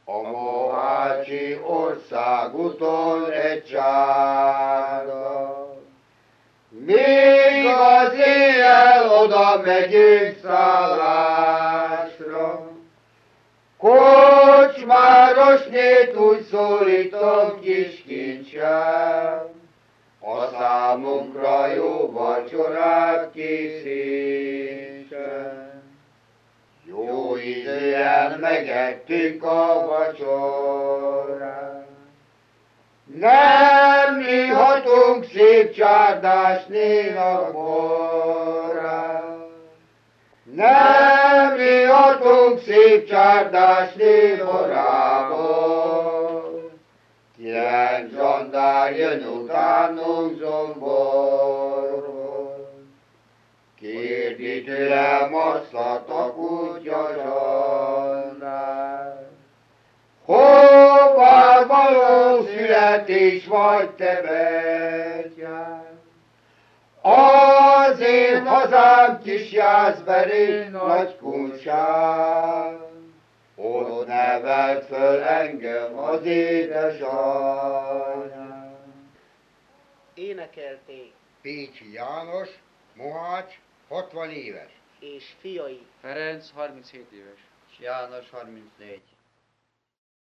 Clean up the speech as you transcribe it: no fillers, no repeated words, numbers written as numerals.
A mohácsi országúton egy csárda. Míg az éjjel oda megyünk szállásra, kocsmárosnyét úgy szólítom kis kincsem, a számunkra jó vacsorát készítsen. Jó ízűen megettük a vacsorát. Nem ihatunk szép csárdás nénak borát. Nem ihatunk szép csárdás né borából. 9 zsandár jön utánunk zomborból. Kérdi tőlem azt a kutya zsandár. Hová való születés vagy te, betyár? Az én hazám kis Jászberén nagy kunság. Ott nevelt föl engem az édesanyám. Énekelték Pécsi János, Mohács, 60 éves. és fiai Ferenc 37 éves. János 34.